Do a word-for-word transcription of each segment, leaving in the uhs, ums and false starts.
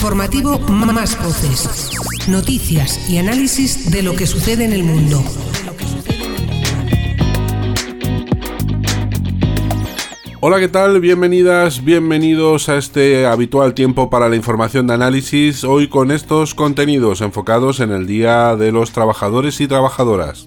Informativo Más Voces. Noticias y análisis de lo que sucede en el mundo. Hola, ¿qué tal? Bienvenidas, bienvenidos a este habitual tiempo para la información de análisis, hoy con estos contenidos enfocados en el Día de los Trabajadores y Trabajadoras.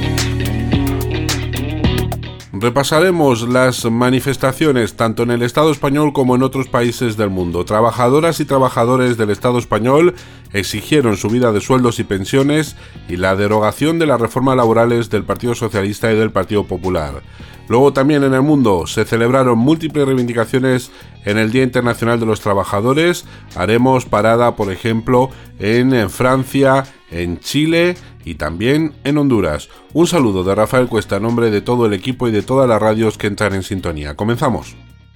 Repasaremos las manifestaciones tanto en el Estado español como en otros países del mundo. Trabajadoras y trabajadores del Estado español exigieron subida de sueldos y pensiones y la derogación de las reformas laborales del Partido Socialista y del Partido Popular. Luego también en el mundo se celebraron múltiples reivindicaciones en el Día Internacional de los Trabajadores. Haremos parada, por ejemplo, en Francia, en Chile y también en Honduras. Un saludo de Rafael Cuesta en nombre de todo el equipo y de todas las radios que entran en sintonía. Comenzamos.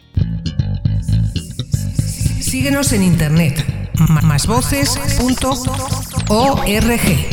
Síguenos en internet, más voces punto org.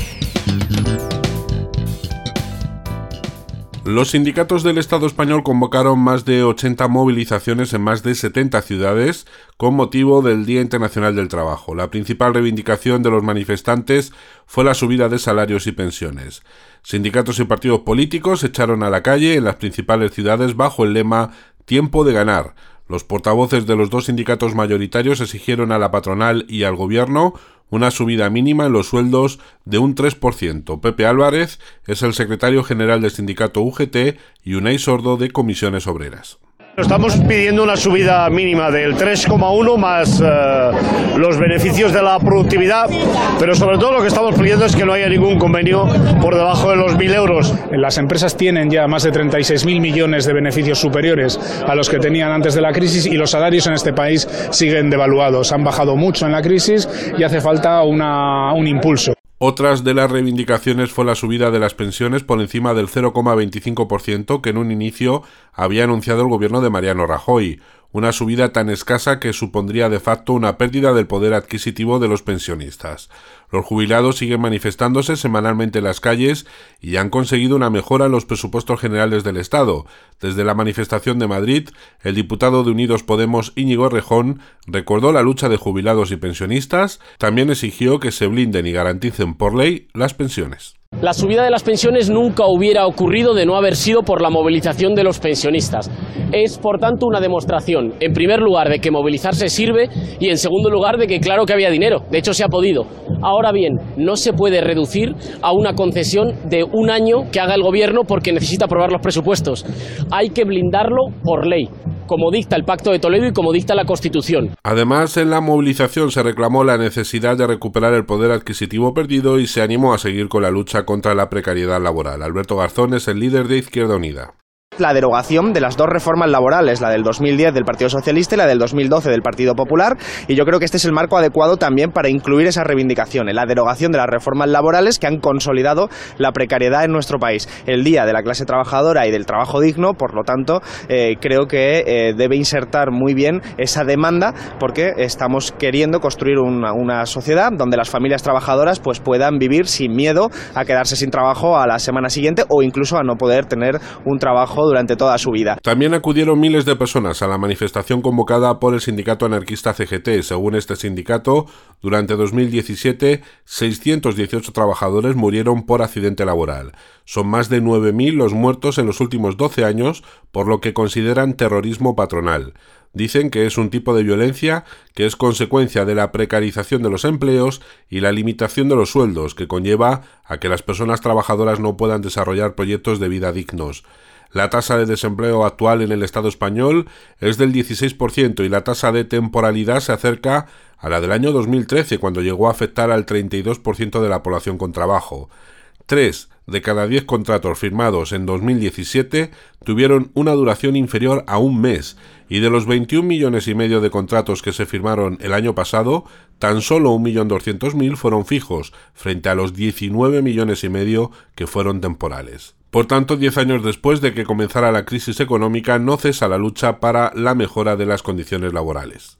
Los sindicatos del Estado español convocaron más de ochenta movilizaciones en más de setenta ciudades con motivo del Día Internacional del Trabajo. La principal reivindicación de los manifestantes fue la subida de salarios y pensiones. Sindicatos y partidos políticos se echaron a la calle en las principales ciudades bajo el lema «Tiempo de ganar». Los portavoces de los dos sindicatos mayoritarios exigieron a la patronal y al gobierno una subida mínima en los sueldos de un tres por ciento. Pepe Álvarez es el secretario general del sindicato U G T y Unai Sordo de Comisiones Obreras. Estamos pidiendo una subida mínima del tres coma uno más eh, los beneficios de la productividad, pero sobre todo lo que estamos pidiendo es que no haya ningún convenio por debajo de los mil euros. Las empresas tienen ya más de treinta y seis mil millones de beneficios superiores a los que tenían antes de la crisis y los salarios en este país siguen devaluados. Han bajado mucho en la crisis y hace falta una, un impulso. Otras de las reivindicaciones fue la subida de las pensiones por encima del cero coma veinticinco por ciento que en un inicio había anunciado el gobierno de Mariano Rajoy, una subida tan escasa que supondría de facto una pérdida del poder adquisitivo de los pensionistas. Los jubilados siguen manifestándose semanalmente en las calles y han conseguido una mejora en los presupuestos generales del Estado. Desde la manifestación de Madrid, el diputado de Unidos Podemos, Íñigo Errejón, recordó la lucha de jubilados y pensionistas, también exigió que se blinden y garanticen por ley las pensiones. La subida de las pensiones nunca hubiera ocurrido de no haber sido por la movilización de los pensionistas. Es, por tanto, una demostración, en primer lugar, de que movilizarse sirve y, en segundo lugar, de que claro que había dinero. De hecho, se ha podido. Ahora bien, no se puede reducir a una concesión de un año que haga el Gobierno porque necesita aprobar los presupuestos. Hay que blindarlo por ley, como dicta el Pacto de Toledo y como dicta la Constitución. Además, en la movilización se reclamó la necesidad de recuperar el poder adquisitivo perdido y se animó a seguir con la lucha contra la precariedad laboral. Alberto Garzón es el líder de Izquierda Unida. La derogación de las dos reformas laborales, la del dos mil diez del Partido Socialista y la del dos mil doce del Partido Popular, y yo creo que este es el marco adecuado también para incluir esas reivindicaciones, la derogación de las reformas laborales que han consolidado la precariedad en nuestro país. El Día de la Clase Trabajadora y del Trabajo Digno, por lo tanto, eh, creo que eh, debe insertar muy bien esa demanda porque estamos queriendo construir una, una sociedad donde las familias trabajadoras pues, puedan vivir sin miedo a quedarse sin trabajo a la semana siguiente o incluso a no poder tener un trabajo durante toda su vida. También acudieron miles de personas a la manifestación convocada por el sindicato anarquista C G T. Según este sindicato, durante dos mil diecisiete, seiscientos dieciocho trabajadores murieron por accidente laboral. Son más de nueve mil los muertos en los últimos doce años, por lo que consideran terrorismo patronal. Dicen que es un tipo de violencia que es consecuencia de la precarización de los empleos y la limitación de los sueldos, que conlleva a que las personas trabajadoras no puedan desarrollar proyectos de vida dignos. La tasa de desempleo actual en el Estado español es del dieciséis por ciento y la tasa de temporalidad se acerca a la del año dos mil trece, cuando llegó a afectar al treinta y dos por ciento de la población con trabajo. Tres de cada diez contratos firmados en dos mil diecisiete tuvieron una duración inferior a un mes, y de los veintiún millones y medio de contratos que se firmaron el año pasado, tan solo un millón doscientos mil fueron fijos, frente a los diecinueve millones y medio que fueron temporales. Por tanto, diez años después de que comenzara la crisis económica, no cesa la lucha para la mejora de las condiciones laborales.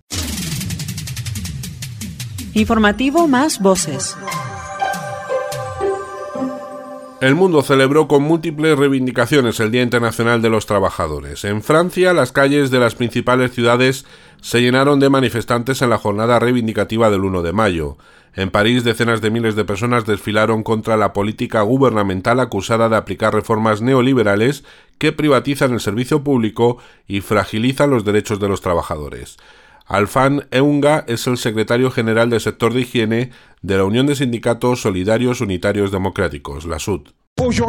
Informativo Más Voces. El mundo celebró con múltiples reivindicaciones el Día Internacional de los Trabajadores. En Francia, las calles de las principales ciudades se llenaron de manifestantes en la jornada reivindicativa del uno de mayo. En París, decenas de miles de personas desfilaron contra la política gubernamental acusada de aplicar reformas neoliberales que privatizan el servicio público y fragilizan los derechos de los trabajadores. Alfan Eunga es el secretario general del sector de higiene de la Unión de Sindicatos Solidarios Unitarios Democráticos, la S U D.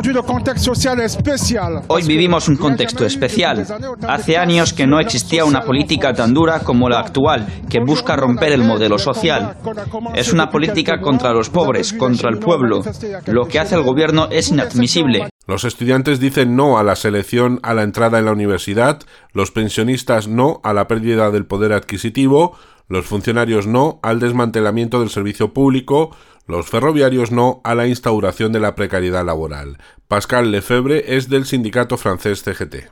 Hoy vivimos un contexto especial. Hace años que no existía una política tan dura como la actual, que busca romper el modelo social. Es una política contra los pobres, contra el pueblo. Lo que hace el gobierno es inadmisible. Los estudiantes dicen no a la selección a la entrada en la universidad, los pensionistas no a la pérdida del poder adquisitivo, los funcionarios no al desmantelamiento del servicio público, los ferroviarios no a la instauración de la precariedad laboral. Pascal Lefebvre es del sindicato francés C G T.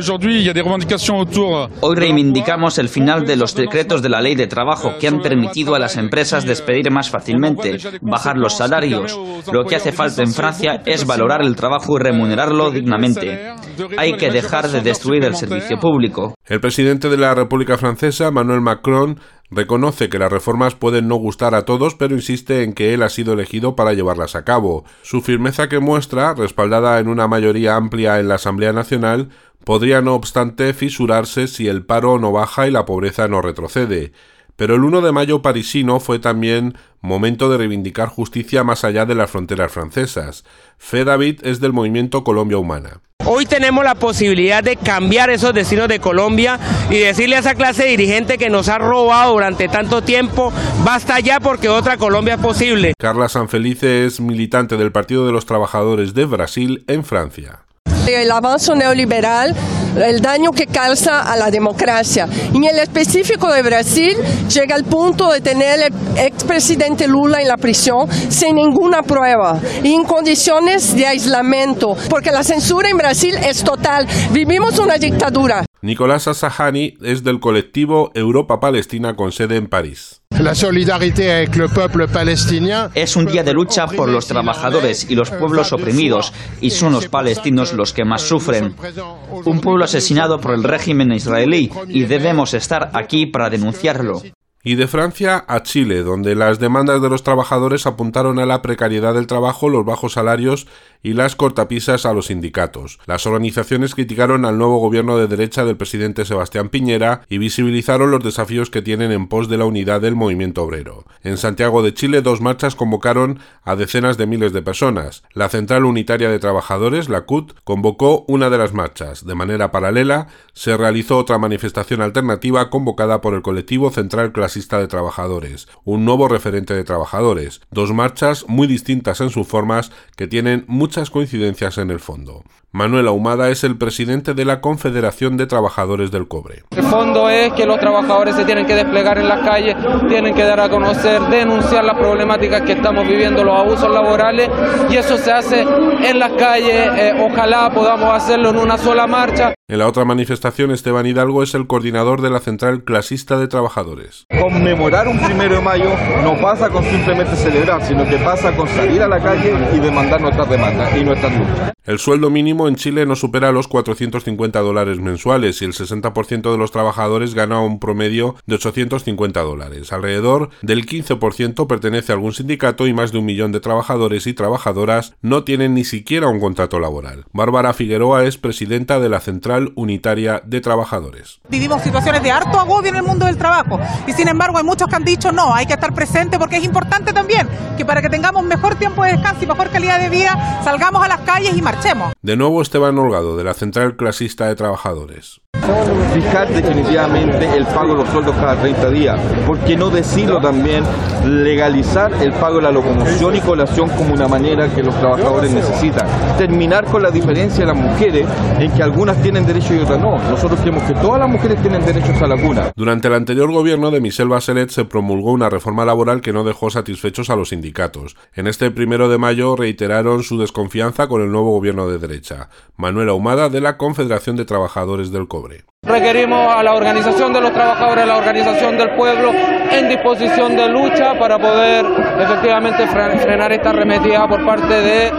Hoy reivindicamos el final de los decretos de la ley de trabajo que han permitido a las empresas despedir más fácilmente, bajar los salarios. Lo que hace falta en Francia es valorar el trabajo y remunerarlo dignamente. Hay que dejar de destruir el servicio público. El presidente de la República Francesa, Emmanuel Macron, reconoce que las reformas pueden no gustar a todos, pero insiste en que él ha sido elegido para llevarlas a cabo. Su firmeza que muestra, respaldada en una mayoría amplia en la Asamblea Nacional, podría no obstante fisurarse si el paro no baja y la pobreza no retrocede. Pero el uno de mayo parisino fue también momento de reivindicar justicia más allá de las fronteras francesas. Fe David es del movimiento Colombia Humana. Hoy tenemos la posibilidad de cambiar esos destinos de Colombia y decirle a esa clase dirigente que nos ha robado durante tanto tiempo, basta ya porque otra Colombia es posible. Carla Sanfelice es militante del Partido de los Trabajadores de Brasil en Francia. El avance neoliberal, el daño que causa a la democracia. En el específico de Brasil, llega al punto de tener el expresidente Lula en la prisión sin ninguna prueba y en condiciones de aislamiento, porque la censura en Brasil es total. Vivimos una dictadura. Nicolás Assahani es del colectivo Europa Palestina con sede en París. La solidaridad con el pueblo palestino es un día de lucha por los trabajadores y los pueblos oprimidos, y son los palestinos los que más sufren. Un pueblo asesinado por el régimen israelí, y debemos estar aquí para denunciarlo. Y de Francia a Chile, donde las demandas de los trabajadores apuntaron a la precariedad del trabajo, los bajos salarios y las cortapisas a los sindicatos. Las organizaciones criticaron al nuevo gobierno de derecha del presidente Sebastián Piñera y visibilizaron los desafíos que tienen en pos de la unidad del movimiento obrero. En Santiago de Chile, dos marchas convocaron a decenas de miles de personas. La Central Unitaria de Trabajadores, la C U T, convocó una de las marchas. De manera paralela, se realizó otra manifestación alternativa convocada por el colectivo Central Clasista de Trabajadores, un nuevo referente de trabajadores. Dos marchas muy distintas en sus formas que tienen muchas coincidencias en el fondo. Manuel Ahumada es el presidente de la Confederación de Trabajadores del Cobre. El fondo es que los trabajadores se tienen que desplegar en las calles, tienen que dar a conocer, denunciar las problemáticas que estamos viviendo, los abusos laborales, y eso se hace en las calles. Eh, ojalá podamos hacerlo en una sola marcha. En la otra manifestación, Esteban Hidalgo es el coordinador de la Central Clasista de Trabajadores. Conmemorar un primero de mayo no pasa con simplemente celebrar, sino que pasa con salir a la calle y demandar nuestras demandas y nuestras luchas. El sueldo mínimo en Chile no supera los cuatrocientos cincuenta dólares mensuales y el sesenta por ciento de los trabajadores gana un promedio de ochocientos cincuenta dólares. Alrededor del quince por ciento pertenece a algún sindicato y más de un millón de trabajadores y trabajadoras no tienen ni siquiera un contrato laboral. Bárbara Figueroa es presidenta de la Central Unitaria de Trabajadores. Vivimos situaciones de harto agobio en el mundo del trabajo y sin embargo hay muchos que han dicho no, hay que estar presente porque es importante también que para que tengamos mejor tiempo de descanso y mejor calidad de vida salgamos a las calles y marchemos. De nuevo Esteban Holgado de la Central Clasista de Trabajadores. Fijar definitivamente el pago de los sueldos cada treinta días, ¿por qué no decirlo también? Legalizar el pago de la locomoción y colación como una manera que los trabajadores necesitan. Terminar con la diferencia de las mujeres en que algunas tienen derecho y otras no. Nosotros creemos que todas las mujeres tienen derechos a la cuna. Durante el anterior gobierno de Michelle Bachelet se promulgó una reforma laboral que no dejó satisfechos a los sindicatos. En este primero de mayo reiteraron su desconfianza con el nuevo gobierno de derecha. Manuel Ahumada de la Confederación de Trabajadores del Cobre. Requerimos a la organización de los trabajadores, a la organización del pueblo en disposición de lucha para poder efectivamente frenar esta arremetida por parte de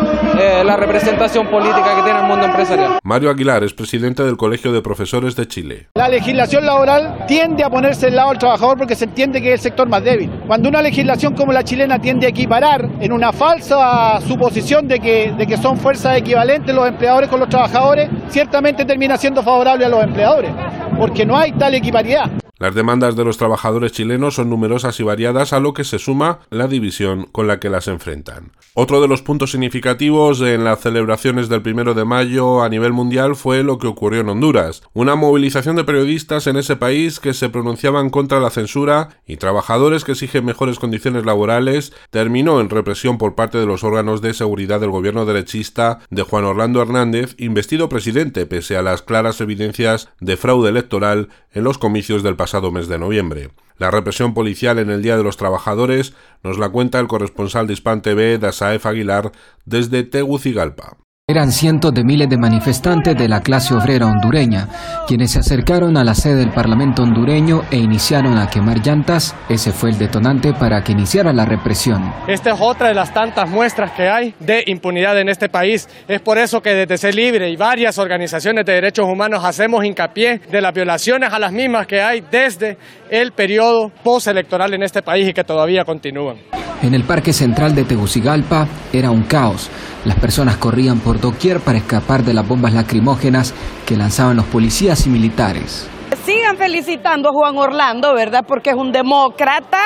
eh, la representación política que tiene el mundo empresarial. Mario Aguilar es presidente del Colegio de Profesores de Chile. La legislación laboral tiende a ponerse del lado del trabajador porque se entiende que es el sector más débil. Cuando una legislación como la chilena tiende a equiparar en una falsa suposición de que, de que son fuerzas equivalentes los empleadores con los trabajadores, ciertamente termina siendo favorable a los empleadores, porque no hay tal equiparidad. Las demandas de los trabajadores chilenos son numerosas y variadas, a lo que se suma la división con la que las enfrentan. Otro de los puntos significativos en las celebraciones del primero de mayo a nivel mundial fue lo que ocurrió en Honduras. Una movilización de periodistas en ese país que se pronunciaban contra la censura y trabajadores que exigen mejores condiciones laborales terminó en represión por parte de los órganos de seguridad del gobierno derechista de Juan Orlando Hernández, investido presidente pese a las claras evidencias de fraude electoral en los comicios del pasado mes de noviembre. La represión policial en el Día de los Trabajadores nos la cuenta el corresponsal de Hispan T V, Dasaef Aguilar, desde Tegucigalpa. Eran cientos de miles de manifestantes de la clase obrera hondureña, quienes se acercaron a la sede del Parlamento hondureño e iniciaron a quemar llantas. Ese fue el detonante para que iniciara la represión. Esta es otra de las tantas muestras que hay de impunidad en este país. Es por eso que desde Sé Libre y varias organizaciones de derechos humanos hacemos hincapié de las violaciones a las mismas que hay desde el periodo postelectoral en este país y que todavía continúan. En el Parque Central de Tegucigalpa era un caos. Las personas corrían por doquier para escapar de las bombas lacrimógenas que lanzaban los policías y militares. Sigan felicitando a Juan Orlando, ¿verdad? Porque es un demócrata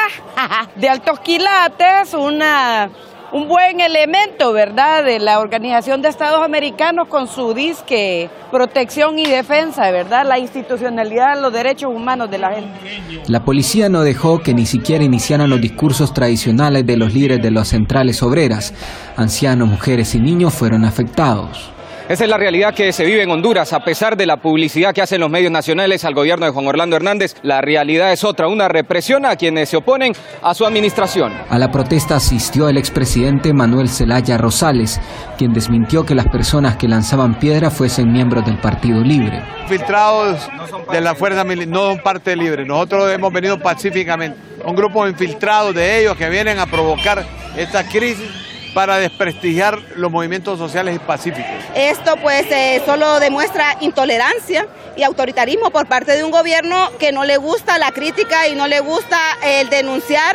de altos quilates, una, un buen elemento, ¿verdad? De la Organización de Estados Americanos con su disque protección y defensa, ¿verdad? La institucionalidad, los derechos humanos de la gente. La policía no dejó que ni siquiera iniciaran los discursos tradicionales de los líderes de las centrales obreras. Ancianos, mujeres y niños fueron afectados. Esa es la realidad que se vive en Honduras. A pesar de la publicidad que hacen los medios nacionales al gobierno de Juan Orlando Hernández, la realidad es otra, una represión a quienes se oponen a su administración. A la protesta asistió el expresidente Manuel Zelaya Rosales, quien desmintió que las personas que lanzaban piedra fuesen miembros del Partido Libre. Infiltrados de la fuerza militar, no son parte libre. Nosotros hemos venido pacíficamente. Un grupo infiltrado de ellos que vienen a provocar esta crisis para desprestigiar los movimientos sociales y pacíficos. Esto pues eh, solo demuestra intolerancia y autoritarismo por parte de un gobierno que no le gusta la crítica y no le gusta el denunciar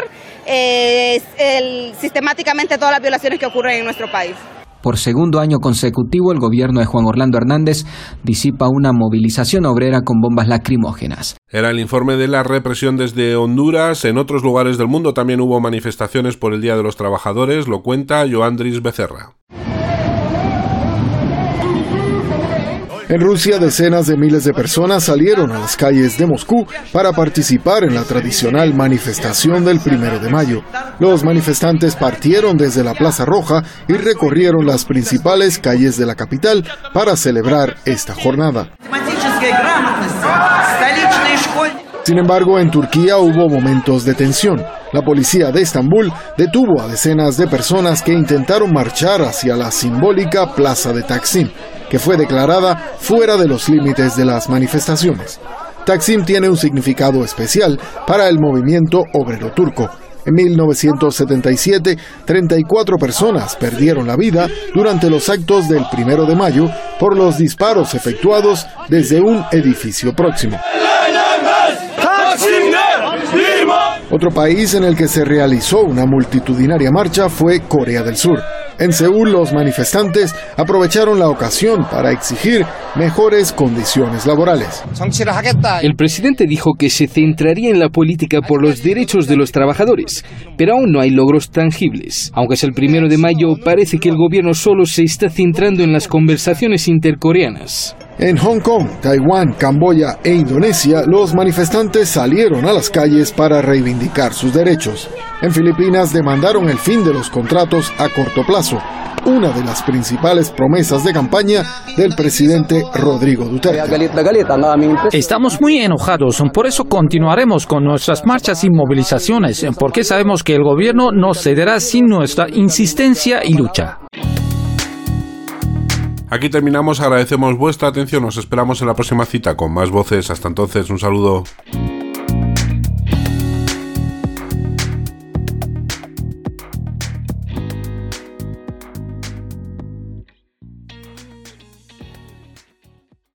eh, el, sistemáticamente todas las violaciones que ocurren en nuestro país. Por segundo año consecutivo, el gobierno de Juan Orlando Hernández disipa una movilización obrera con bombas lacrimógenas. Era el informe de la represión desde Honduras. En otros lugares del mundo también hubo manifestaciones por el Día de los Trabajadores, lo cuenta Joandris Becerra. En Rusia, decenas de miles de personas salieron a las calles de Moscú para participar en la tradicional manifestación del primero de mayo. Los manifestantes partieron desde la Plaza Roja y recorrieron las principales calles de la capital para celebrar esta jornada. Sin embargo, en Turquía hubo momentos de tensión. La policía de Estambul detuvo a decenas de personas que intentaron marchar hacia la simbólica Plaza de Taksim, que fue declarada fuera de los límites de las manifestaciones. Taksim tiene un significado especial para el movimiento obrero turco. En mil novecientos setenta y siete, treinta y cuatro personas perdieron la vida durante los actos del primero de mayo por los disparos efectuados desde un edificio próximo. Otro país en el que se realizó una multitudinaria marcha fue Corea del Sur. En Seúl, los manifestantes aprovecharon la ocasión para exigir mejores condiciones laborales. El presidente dijo que se centraría en la política por los derechos de los trabajadores, pero aún no hay logros tangibles. Aunque es el primero de mayo, parece que el gobierno solo se está centrando en las conversaciones intercoreanas. En Hong Kong, Taiwán, Camboya e Indonesia, los manifestantes salieron a las calles para reivindicar sus derechos. En Filipinas demandaron el fin de los contratos a corto plazo, una de las principales promesas de campaña del presidente Rodrigo Duterte. Estamos muy enojados, por eso continuaremos con nuestras marchas y movilizaciones, porque sabemos que el gobierno no cederá sin nuestra insistencia y lucha. Aquí terminamos, agradecemos vuestra atención, nos esperamos en la próxima cita con más voces. Hasta entonces, un saludo.